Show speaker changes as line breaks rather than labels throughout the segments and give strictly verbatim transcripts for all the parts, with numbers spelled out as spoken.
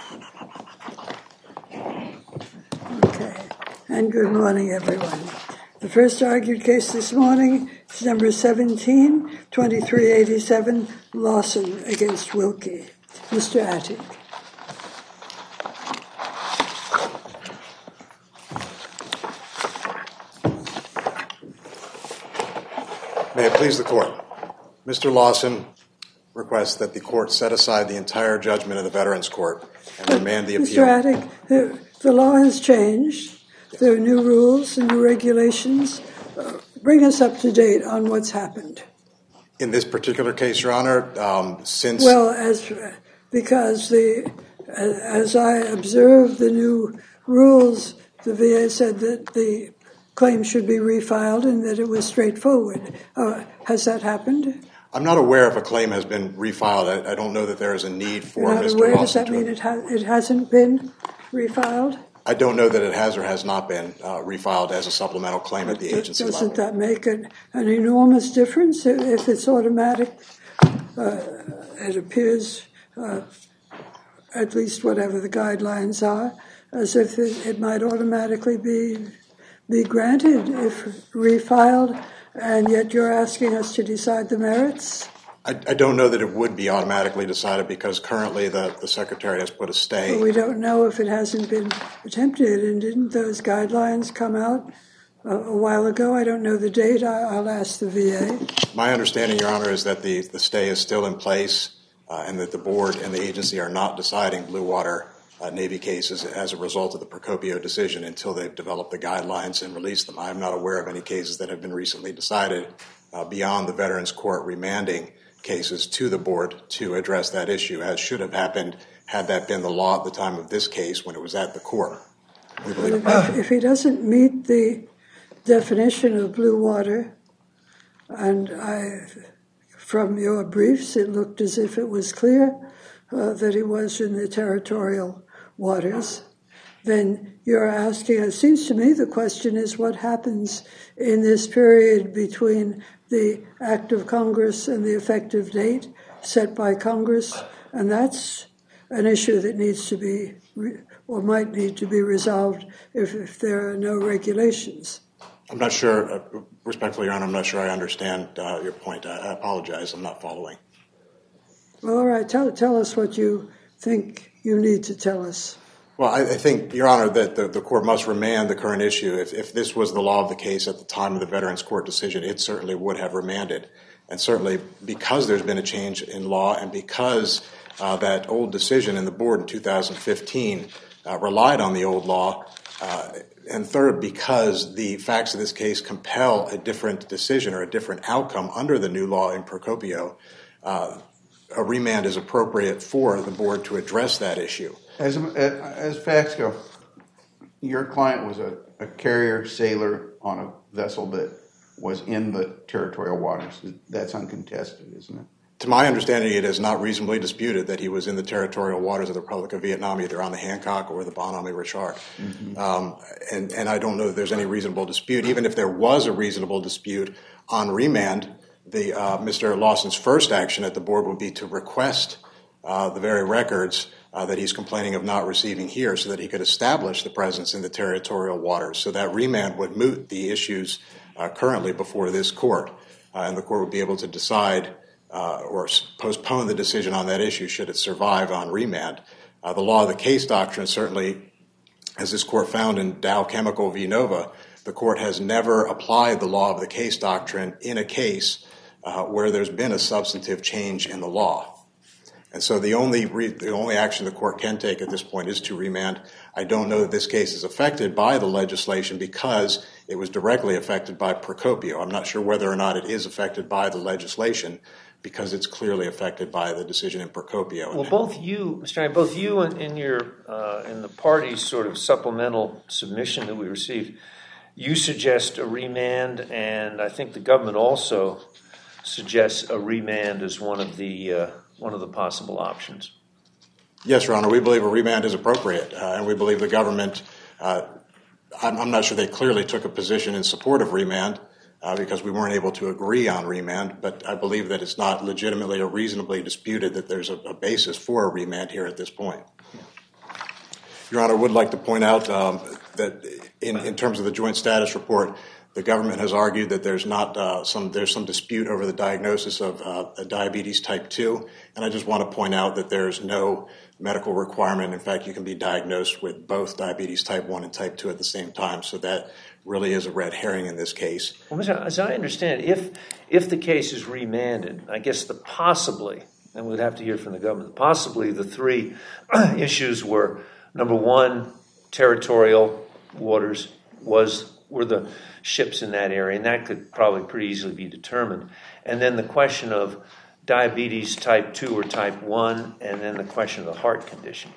Okay, and good morning, everyone. The first argued case this morning is number seventeen, twenty-three eighty-seven, Lawson against Wilkie. Mister Attig.
May it please the court. Mister Lawson requests that the court set aside the entire judgment of the Veterans Court and remand the appeal.
Mister Attig, the, the law has changed. Yes. There are new rules and new regulations. Uh, bring us up to date on what's happened.
In this particular case, Your Honor, um, since...
Well, as because the as I observed the new rules, the V A said that the claim should be refiled and that it was straightforward. Uh, has that happened?
I'm not aware if a claim has been refiled. I, I don't know that there is a need for
You're not
Mister
aware?
Lawson.
Does that mean it, ha- it hasn't been refiled?
I don't know that it has or has not been uh, refiled as a supplemental claim at the agency level.
Doesn't that make an, an enormous difference if it's automatic? Uh, it appears, uh, at least whatever the guidelines are, as if it, it might automatically be be granted if refiled, and yet you're asking us to decide the merits?
I, I don't know that it would be automatically decided because currently the, the Secretary has put a stay.
Well, we don't know if it hasn't been attempted, and didn't those guidelines come out a, a while ago? I don't know the date. I, I'll ask the V A.
My understanding, Your Honor, is that the, the stay is still in place uh, and that the board and the agency are not deciding Blue Water Uh, Navy cases as a result of the Procopio decision until they've developed the guidelines and released them. I'm not aware of any cases that have been recently decided uh, beyond the Veterans Court remanding cases to the board to address that issue, as should have happened had that been the law at the time of this case when it was at the court. We believe
if, if he doesn't meet the definition of blue water, and I, from your briefs, it looked as if it was clear uh, that he was in the territorial waters, then you're asking, it seems to me the question is what happens in this period between the act of Congress and the effective date set by Congress, and that's an issue that needs to be, re- or might need to be resolved if, if there are no regulations.
I'm not sure, uh, respectfully, Your Honor, I'm not sure I understand uh, your point. I, I apologize, I'm not following.
Well, all right, tell, tell us what you think you need to tell us.
Well, I, I think, Your Honor, that the, the court must remand the current issue. If, if this was the law of the case at the time of the Veterans Court decision, it certainly would have remanded. And certainly because there's been a change in law and because uh, that old decision in the board in two thousand fifteen uh, relied on the old law, uh, and third, because the facts of this case compel a different decision or a different outcome under the new law in Procopio, uh, a remand is appropriate for the board to address that issue.
As as facts go, your client was a, a carrier sailor on a vessel that was in the territorial waters. That's uncontested, isn't it?
To my understanding, it is not reasonably disputed that he was in the territorial waters of the Republic of Vietnam, either on the Hancock or the Bonhomme Richard. Mm-hmm. Um, and, and I don't know that there's any reasonable dispute. Even if there was a reasonable dispute on remand, the uh, Mister Lawson's first action at the board would be to request uh, the very records uh, that he's complaining of not receiving here so that he could establish the presence in the territorial waters. So that remand would moot the issues uh, currently before this court, uh, and the court would be able to decide uh, or postpone the decision on that issue should it survive on remand. Uh, the law of the case doctrine certainly, as this court found in Dow Chemical v. Nova, the court has never applied the law of the case doctrine in a case uh, where there's been a substantive change in the law. And so the only re- the only action the court can take at this point is to remand. I don't know that this case is affected by the legislation because it was directly affected by Procopio. I'm not sure whether or not it is affected by the legislation because it's clearly affected by the decision in Procopio.
Well, both you, Mister Knight, both you and in your uh, in the party's sort of supplemental submission that we received, you suggest a remand, and I think the government also suggests a remand as one of the uh, one of the possible options.
Yes, Your Honor, we believe a remand is appropriate, uh, and we believe the government, uh, I'm, I'm not sure they clearly took a position in support of remand uh, because we weren't able to agree on remand, but I believe that it's not legitimately or reasonably disputed that there's a, a basis for a remand here at this point. Your Honor, I would like to point out um, that in, in terms of the joint status report, the government has argued that there's not uh, some there's some dispute over the diagnosis of uh, diabetes type two, and I just want to point out that there's no medical requirement. In fact, you can be diagnosed with both diabetes type one and type two at the same time, so that really is a red herring in this case.
Well, as I understand, if if the case is remanded, I guess the possibly, and we'd have to hear from the government, possibly the three issues were, number one, territorial waters was were the ships in that area, and that could probably pretty easily be determined. And then the question of diabetes type two or type one, and then the question of the heart condition.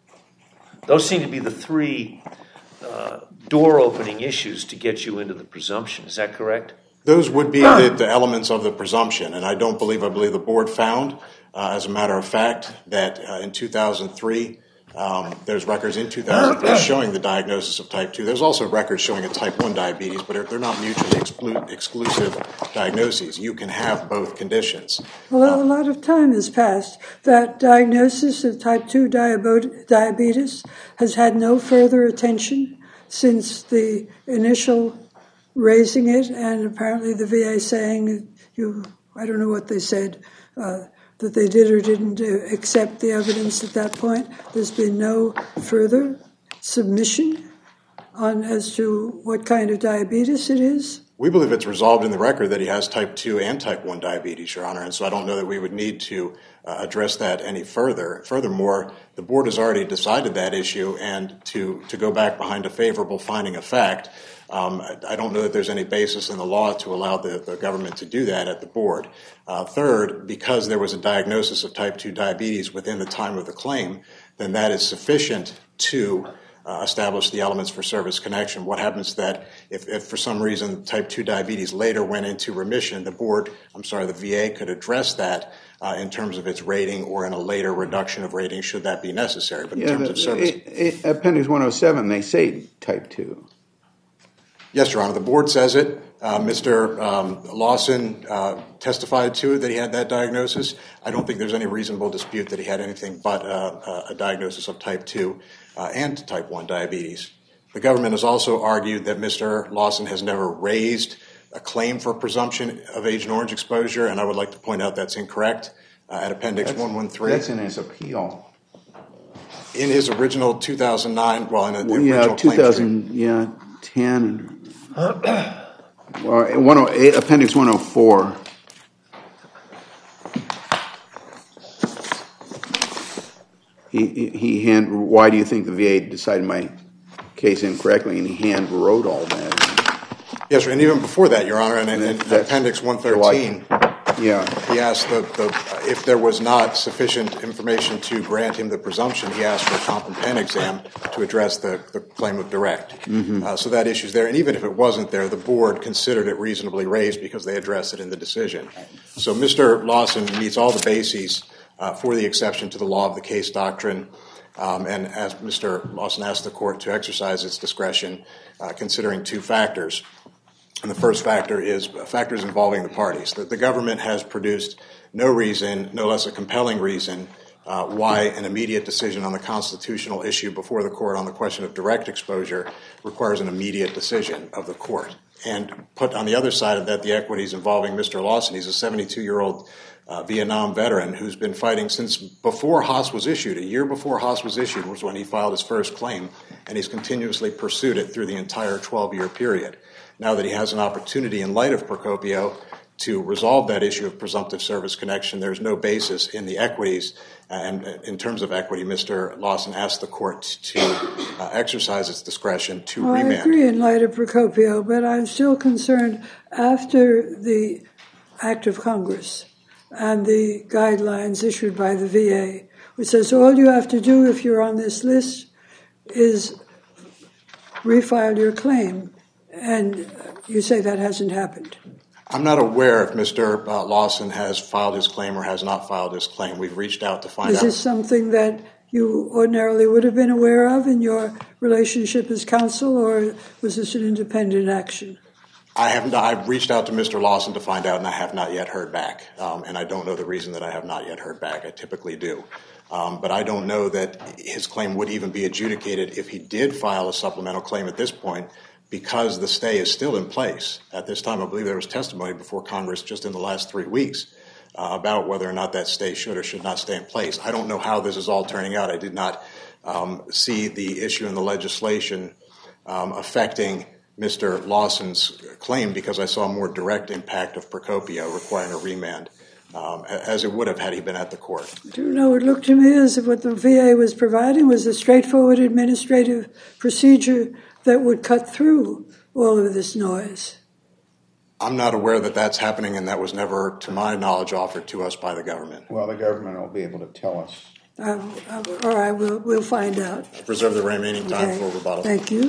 Those seem to be the three uh, door-opening issues to get you into the presumption. Is that correct?
Those would be the, the elements of the presumption, and I don't believe, I believe the board found, uh, as a matter of fact, that uh, in two thousand three, Um, there's records in two thousand three showing the diagnosis of type two. There's also records showing a type one diabetes, but they're not mutually exclu- exclusive diagnoses. You can have both conditions.
Well, a lot of time has passed. That diagnosis of type two diabetes has had no further attention since the initial raising it, and apparently the V A saying, you, I don't know what they said, uh, that they did or didn't accept the evidence at that point. There's been no further submission on as to what kind of diabetes it is.
We believe it's resolved in the record that he has type two and type one diabetes, Your Honor, and so I don't know that we would need to uh, address that any further. Furthermore, the board has already decided that issue, and to, to go back behind a favorable finding of fact, Um, I don't know that there's any basis in the law to allow the, the government to do that at the board. Uh, third, because there was a diagnosis of type two diabetes within the time of the claim, then that is sufficient to uh, establish the elements for service connection. What happens that if, if for some reason type two diabetes later went into remission, the board, I'm sorry, the V A could address that uh, in terms of its rating or in a later reduction of rating should that be necessary. But in
yeah,
terms
the,
of service...
It, it, Appendix one oh seven, they say type two.
Yes, Your Honor. The board says it. Uh, Mister Um, Lawson uh, testified to it that he had that diagnosis. I don't think there's any reasonable dispute that he had anything but uh, a diagnosis of type two uh, and type one diabetes. The government has also argued that Mister Lawson has never raised a claim for presumption of Agent Orange exposure, and I would like to point out that's incorrect. Uh, at Appendix
that's,
one thirteen.
That's in his appeal.
In his original two thousand nine, well, in the
well,
original
yeah, two thousand, yeah, ten. Well, one oh eight, Appendix one oh four. He, he, he hand. Why do you think the V A decided my case incorrectly? And he hand wrote all that.
Yes, sir, and even before that, Your Honor, and in, in Appendix one thirteen,
yeah,
he asked the, the, if there was not sufficient information to grant him the presumption, he asked for a comp and pen exam to address the, the claim of direct. Mm-hmm. Uh, so that issue's there, and even if it wasn't there, the board considered it reasonably raised because they addressed it in the decision. So Mister Lawson meets all the bases uh, for the exception to the law of the case doctrine, um, and as Mister Lawson asked the court to exercise its discretion, uh, considering two factors. And the first factor is factors involving the parties. That the government has produced no reason, no less a compelling reason, uh, why an immediate decision on the constitutional issue before the court on the question of direct exposure requires an immediate decision of the court. And put on the other side of that the equities involving Mister Lawson. He's a seventy-two-year-old uh, Vietnam veteran who's been fighting since before Haas was issued. A year before Haas was issued was when he filed his first claim, and he's continuously pursued it through the entire twelve-year period. Now that he has an opportunity in light of Procopio to resolve that issue of presumptive service connection, there's no basis in the equities. And in terms of equity, Mister Lawson asked the court to uh, exercise its discretion to
well,
remand.
I agree in light of Procopio, but I'm still concerned after the Act of Congress and the guidelines issued by the V A, which says all you have to do if you're on this list is refile your claim. And you say that hasn't happened.
I'm not aware if Mister Uh, Lawson has filed his claim or has not filed his claim. We've reached out to find
out. Is
out.
this something that you ordinarily would have been aware of in your relationship as counsel, or was this an independent action?
I have not, I've reached out to Mister Lawson to find out, and I have not yet heard back. Um, and I don't know the reason that I have not yet heard back. I typically do. Um, but I don't know that his claim would even be adjudicated if he did file a supplemental claim at this point, because the stay is still in place. At this time, I believe there was testimony before Congress just in the last three weeks uh, about whether or not that stay should or should not stay in place. I don't know how this is all turning out. I did not um, see the issue in the legislation um, affecting Mister Lawson's claim, because I saw a more direct impact of Procopio requiring a remand, um, as it would have had he been at the court.
Do you know, it looked to me as if what the V A was providing was a straightforward administrative procedure that would cut through all of this noise.
I'm not aware that that's happening, and that was never, to my knowledge, offered to us by the government.
Well, the government will be able to tell us.
Um, uh, all right, we'll, we'll find out.
I preserve the remaining time
Okay.
for rebuttal.
Thank you.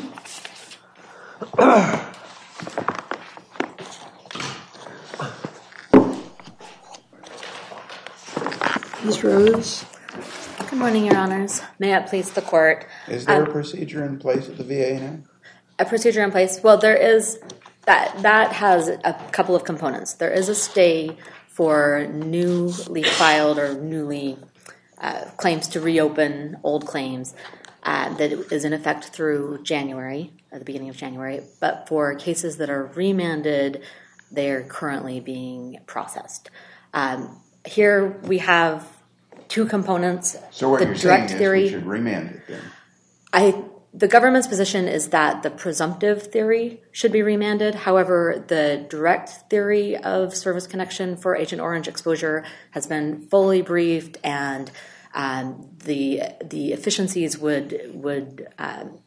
Miz Rose.
Good morning, Your Honors. May it please the court.
Is there
Um,
a procedure in place at the V A now?
A procedure in place? Well, there is, that, that has a couple of components. There is a stay for newly filed or newly uh, claims to reopen old claims uh, that is in effect through January, at the beginning of January. But for cases that are remanded, they are currently being processed. Um, here we have two components.
So what
the
you're saying
direct
is
theory,
we should remand it then?
I, the government's position is that the presumptive theory should be remanded. However, the direct theory of service connection for Agent Orange exposure has been fully briefed, and um, the the efficiencies would would um,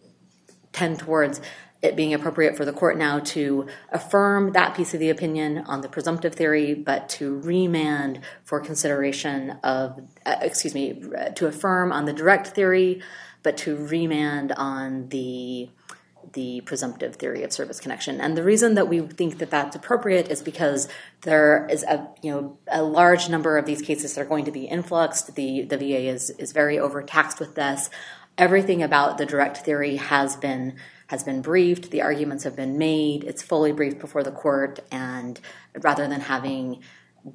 tend towards it being appropriate for the court now to affirm that piece of the opinion on the presumptive theory, but to remand for consideration of, uh, excuse me, to affirm on the direct theory, but to remand on the the presumptive theory of service connection. And the reason that we think that that's appropriate is because there is a you know a large number of these cases that are going to be influxed. The the V A is is very overtaxed with this. Everything about the direct theory has been has been briefed. The arguments have been made. It's fully briefed before the court, and rather than having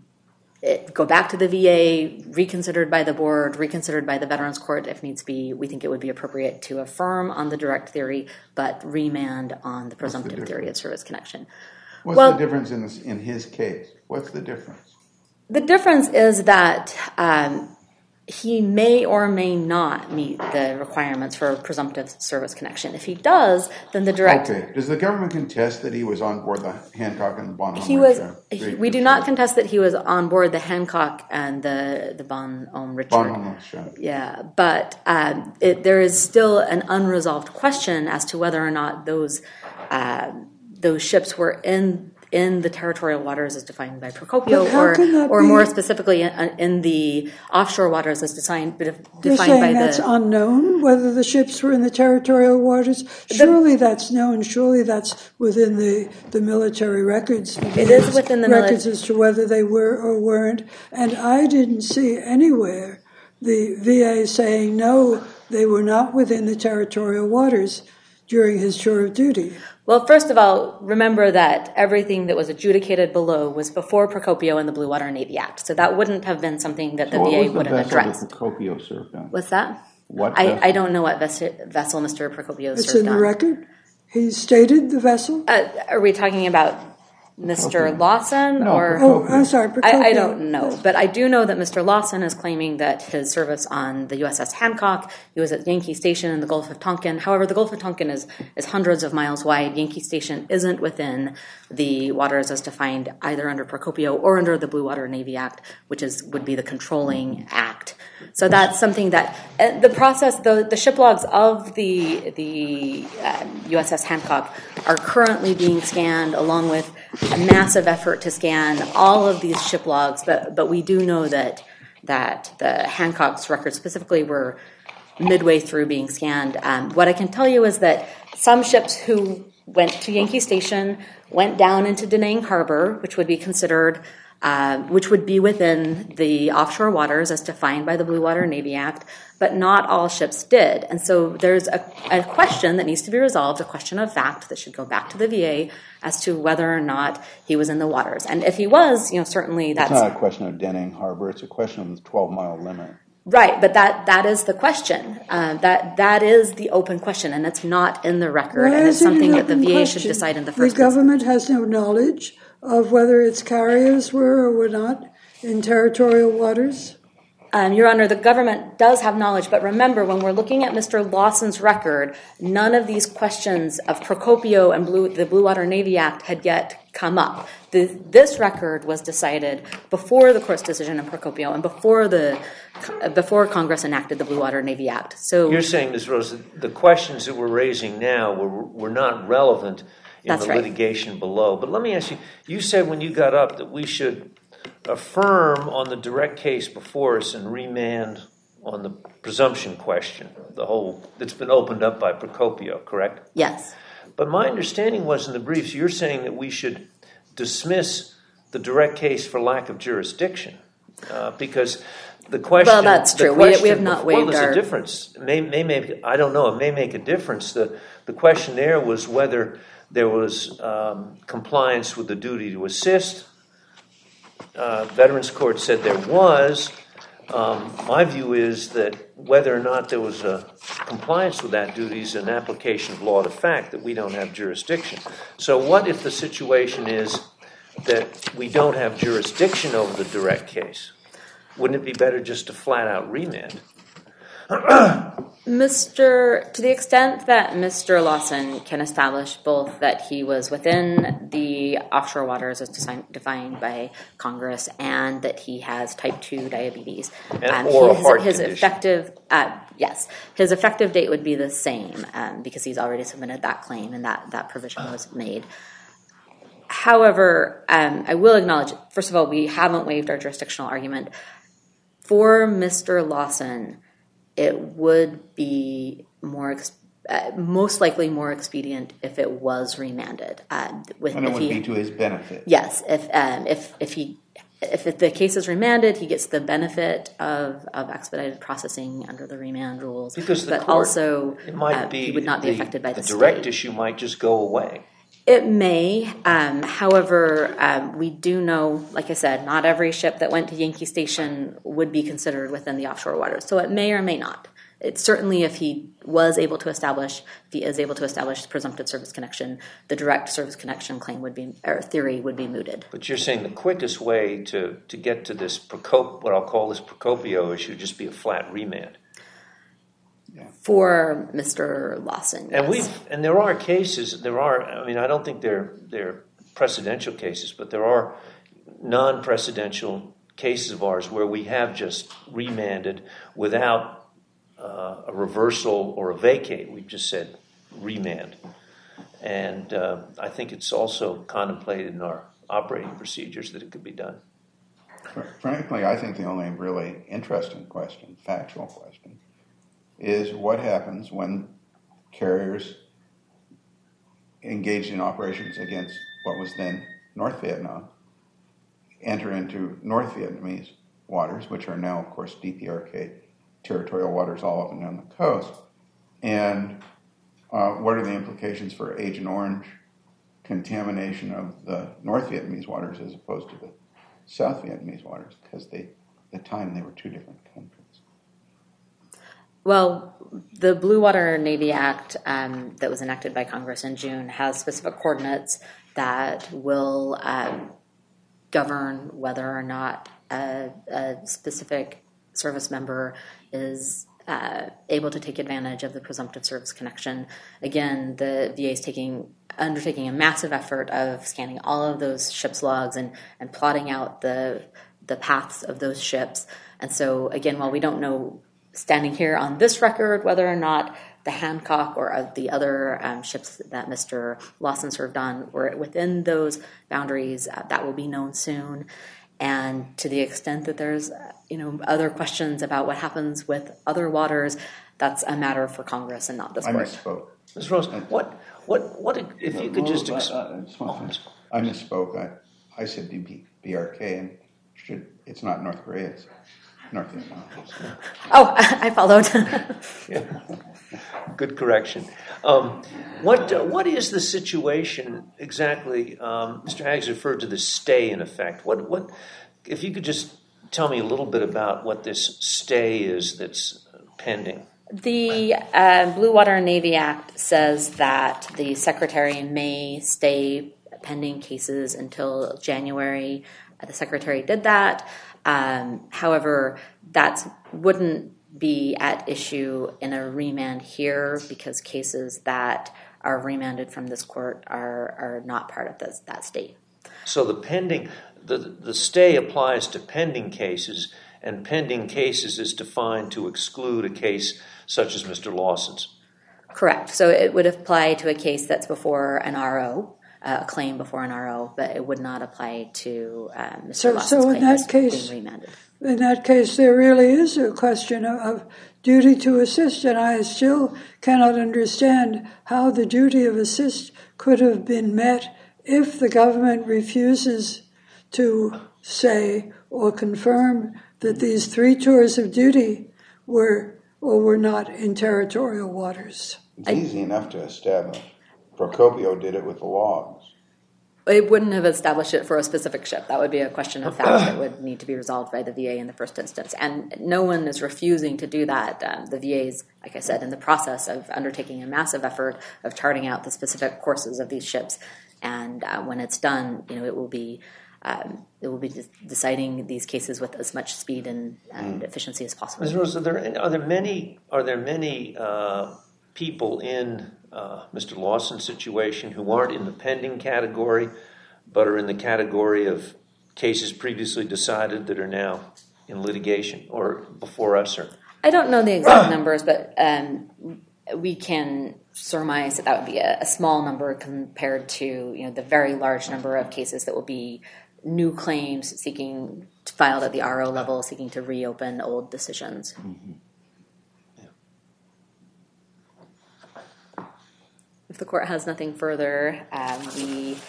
it go back to the V A, reconsidered by the board, reconsidered by the Veterans Court if needs be, we think it would be appropriate to affirm on the direct theory, but remand on the presumptive
the
theory of service connection.
What's
Well,
the difference in this, in his case? What's the difference?
The difference is that um, he may or may not meet the requirements for presumptive service connection. If he does, then the direct...
Okay. Does the government contest that he was on board the Hancock and the Bonhomme?
He was.
Richard?
He, we do not contest that he was on board the Hancock and the the Bonhomme Richard.
Bonhomme Richard.
Yeah, but um, it, there is still an unresolved question as to whether or not those uh, those ships were in in the territorial waters as defined by Procopio,
But how
or
can that
or
be-
more specifically in, in the offshore waters as defined
You're
defined
saying
by
that's
the.
unknown, whether the ships were in the territorial waters? Surely that's known. Surely that's within the, the military records.
It is within the mili-
records as to whether they were or weren't. And I didn't see anywhere the V A saying, no, they were not within the territorial waters during his tour of duty.
Well, first of all, remember that everything that was adjudicated below was before Procopio and the Blue Water Navy Act. So that wouldn't have been something that the
So
V A
what was the
would have
vessel
addressed.
that Procopio served on?
What's that?
What
I,
vessel?
I don't know what vessel, vessel Mister Procopio
It's
served
in the
on.
record. He stated the vessel.
Uh, are we talking about Mister
Procopio.
Lawson
No,
or?
Oh,
Procopio.
I'm sorry, Procopio.
I, I don't know, but I do know that Mister Lawson is claiming that his service on the U S S Hancock, he was at Yankee Station in the Gulf of Tonkin. However, the Gulf of Tonkin is, is hundreds of miles wide. Yankee Station isn't within the waters as defined either under Procopio or under the Blue Water Navy Act, which is would be the controlling act. So that's something that uh, the process, the, the ship logs of the the uh, U S S Hancock are currently being scanned, along with a massive effort to scan all of these ship logs. But but we do know that that the Hancock's records specifically were midway through being scanned. Um, what I can tell you is that some ships who went to Yankee Station went down into Da Nang Harbor, which would be considered. Uh, which would be within the offshore waters as defined by the Blue Water Navy Act, but not all ships did. And so there's a, a question that needs to be resolved, a question of fact that should go back to the V A as to whether or not he was in the waters. And if he was, you know, certainly that's...
It's not a question of Da Nang Harbor. It's a question of the twelve-mile limit.
Right, but that, that is the question. Uh, that that is the open question, and it's not in the record,
Why
and it's
is it an
something that the
open
V A
question?
should decide in the
The
first
government has no knowledge of whether its carriers were or were not in territorial waters?
Um, Your Honor, the government does have knowledge, but remember, when we're looking at Mister Lawson's record, none of these questions of Procopio and Blue, the Blue Water Navy Act had yet come up. The, this record was decided before the court's decision in Procopio and before the before Congress enacted the Blue Water Navy Act. So
you're saying, Miz Rose, that the questions that we're raising now were, were not relevant in
That's
the
right.
litigation below. But let me ask you, you said when you got up that we should affirm on the direct case before us and remand on the presumption question, the whole that's been opened up by Procopio, correct?
yes.
But my understanding was in the briefs, you're saying that we should dismiss the direct case for lack of jurisdiction, uh, because the question.
Well, that's
the
true. We- we
question
have not
before- well,
waived
there's
our-
a difference. It may, may make, I don't know. It may make a difference. The the question there was whether there was um, compliance with the duty to assist. Uh, Veterans Court said there was. Um, my view is that whether or not there was a compliance with that duty is an application of law to fact that we don't have jurisdiction. So what if the situation is that we don't have jurisdiction over the direct case? Wouldn't it be better just to flat out remand?
Mister To the extent that Mister Lawson can establish both that he was within the offshore waters as design, defined by Congress and that he has type two diabetes,
And, or a
his,
heart
his
condition.
effective uh, yes, his effective date would be the same um, because he's already submitted that claim and that, that provision was made. However, um, I will acknowledge, first of all, we haven't waived our jurisdictional argument. For Mister Lawson, it would be more, ex- uh, most likely more expedient if it was remanded. Uh, with,
And it
if
would
he,
be to his benefit.
yes, if um, if if he if the case is remanded, he gets the benefit of, of expedited processing under the remand rules.
Because the
but
court,
also
it might
uh,
be
he would not be
the,
affected by the,
the direct
state.
issue might just go away.
It may. Um, however, um, we do know, like I said, not every ship that went to Yankee Station would be considered within the offshore waters. So it may or may not. It's certainly if he was able to establish, if he is able to establish presumptive service connection, the direct service connection claim would be, or theory would be mooted.
But you're saying the quickest way to, to get to this Procop, what I'll call this Procopio issue, would just be a flat remand.
For Mister Lawson,
And
yes.
we've and there are cases. There are. I mean, I don't think they're they're precedential cases, but there are non-precedential cases of ours where we have just remanded without uh, a reversal or a vacate. We've just said remand, and uh, I think it's also contemplated in our operating procedures that it could be done.
Frankly, I think the only really interesting question, factual question, is what happens when carriers engaged in operations against what was then North Vietnam enter into North Vietnamese waters, which are now, of course, D P R K territorial waters all up and down the coast. And uh, what are the implications for Agent Orange contamination of the North Vietnamese waters as opposed to the South Vietnamese waters? Because they, at the time, they were two different countries.
Well, the Blue Water Navy Act um, that was enacted by Congress in June has specific coordinates that will um, govern whether or not a, a specific service member is uh, able to take advantage of the presumptive service connection. Again, the V A is taking undertaking a massive effort of scanning all of those ships' logs and, and plotting out the the paths of those ships. And so, again, while we don't know standing here on this record whether or not the Hancock or uh, the other um, ships that Mister Lawson served on were within those boundaries, uh, that will be known soon. And to the extent that there's, uh, you know, other questions about what happens with other waters, that's a matter for Congress and not this
I
court.
misspoke.
Miz Rose, what what what if you could just ex-
I, I, just want to- I misspoke. I, I said B R K, and should it's not North Korea, it's North Vietnam.
Oh, I followed.
Yeah. Good correction. Um, what uh, what is the situation exactly? Um, Mister Haggs referred to the stay in effect. What what if you could just tell me a little bit about what this stay is that's pending?
The uh, Blue Water Navy Act says that the Secretary may stay pending cases until January. The Secretary did that. Um, however, that wouldn't be at issue in a remand here because cases that are remanded from this court are, are not part of this, that state.
So the pending, the, the stay applies to pending cases, and pending cases is defined to exclude a case such as Mister Lawson's.
Correct. So it would apply to a case that's before an R O, uh, a claim before an R O, but it would not apply to uh, Mister
So,
Lawson's
so in
claim
that
that's
case,
being remanded.
In that case, there really is a question of, of duty to assist, and I still cannot understand how the duty of assist could have been met if the government refuses to say or confirm that these three tours of duty were or were not in territorial waters.
It's easy enough to establish. Procopio did it with the logs.
It wouldn't have established it for a specific ship. That would be a question of fact that would need to be resolved by the V A in the first instance. And no one is refusing to do that. Um, the V A is, like I said, in the process of undertaking a massive effort of charting out the specific courses of these ships. And uh, when it's done, you know, it will be um, it will be deciding these cases with as much speed and, and efficiency as possible.
Miz Rose, are there are there many are there many uh, people in uh, Mister Lawson's situation who aren't in the pending category, but are in the category of cases previously decided that are now in litigation or before us? Or
I don't know the exact numbers, but um, we can surmise that that would be a, a small number compared to you know the very large number of cases that will be new claims seeking filed at the R O level, seeking to reopen old decisions.
Mm-hmm.
If the court has nothing further, um, we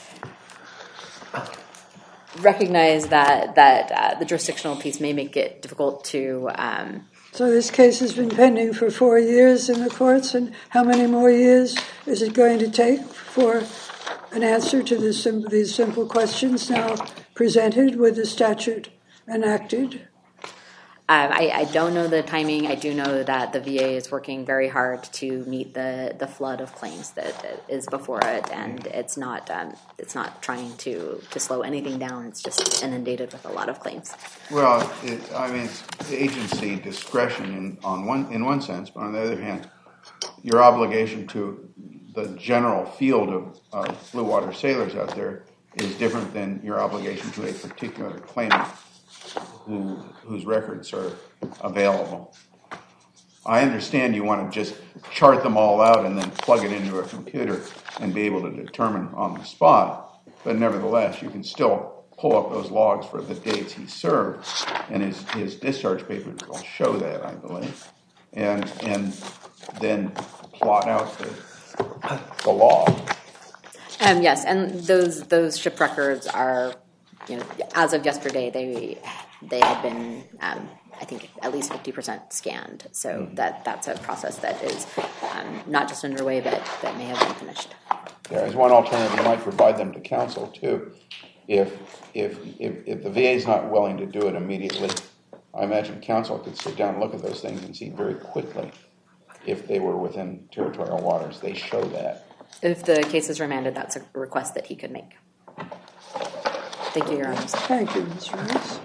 recognize that that uh, the jurisdictional piece may make it difficult to. Um,
So this case has been pending for four years in the courts, and how many more years is it going to take for an answer to this, these simple questions now presented with the statute enacted?
Um, I, I don't know the timing. I do know that the V A is working very hard to meet the, the flood of claims that, that is before it, and it's not um, it's not trying to, to slow anything down. It's just inundated with a lot of claims.
Well, it, I mean, it's agency discretion in on one in one sense, but on the other hand, your obligation to the general field of, of blue water sailors out there is different than your obligation to a particular claimant who whose records are available. I understand you want to just chart them all out and then plug it into a computer and be able to determine on the spot, but nevertheless, you can still pull up those logs for the dates he served, and his, his discharge papers will show that, I believe, and and then plot out the, the log.
Um, yes, and those those ship records are, you know, as of yesterday, they they had been, um, I think, at least fifty percent scanned. So mm-hmm. that that's a process that is um, not just underway, but that may have been finished.
There is one alternative. You might provide them to counsel too. If if if, if the V A is not willing to do it immediately, I imagine counsel could sit down and look at those things and see very quickly if they were within territorial waters. They show that.
If the case is remanded, that's a request that he could make. Thank you, Your Honor.
Thank you, Miz Rose.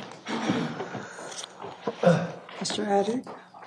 Mister Haddock.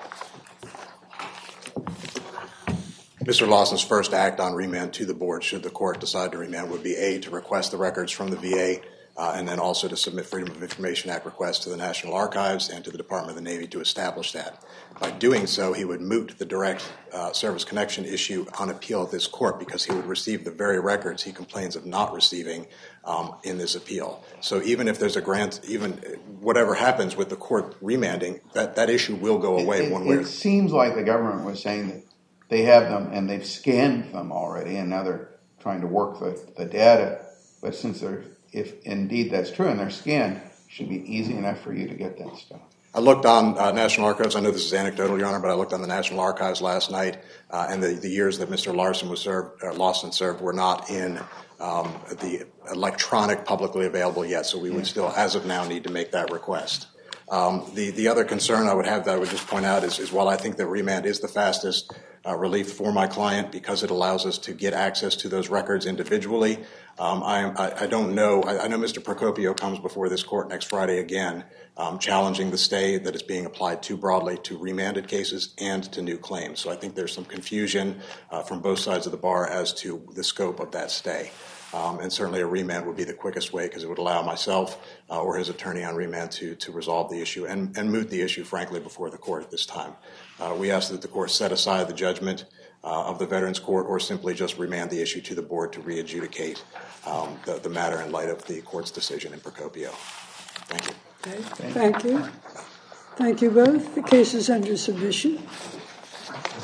Mister Lawson's first act on remand to the board, should the court decide to remand, would be A, to request the records from the V A, uh, and then also to submit Freedom of Information Act requests to the National Archives and to the Department of the Navy to establish that. By doing so, he would moot the direct uh, service connection issue on appeal at this court because he would receive the very records he complains of not receiving um, in this appeal. So even if there's a grant, even whatever happens with the court remanding, that, that issue will go away
it, it,
one way.
It seems like the government was saying that they have them and they've scanned them already, and now they're trying to work the, the data. But since they're, if indeed that's true and they're scanned, it should be easy enough for you to get that stuff.
I looked on uh, National Archives. I know this is anecdotal, Your Honor, but I looked on the National Archives last night, uh, and the, the years that Mister Larson was served, uh, Lawson served, were not in um, the electronic publicly available yet. So we would still, as of now, need to make that request. Um, the, the other concern I would have that I would just point out is, is while I think that remand is the fastest uh, relief for my client because it allows us to get access to those records individually, um, I, I, I don't know. I, I know Mister Procopio comes before this court next Friday again, um, challenging the stay that is being applied too broadly to remanded cases and to new claims. So I think there's some confusion uh, from both sides of the bar as to the scope of that stay. Um, and certainly a remand would be the quickest way because it would allow myself uh, or his attorney on remand to, to resolve the issue and, and moot the issue, frankly, before the court at this time. Uh, we ask that the court set aside the judgment uh, of the Veterans Court or simply just remand the issue to the board to re-adjudicate um, the, the matter in light of the court's decision in Procopio. Thank you.
Okay. Thank you. Thank you both. The case is under submission.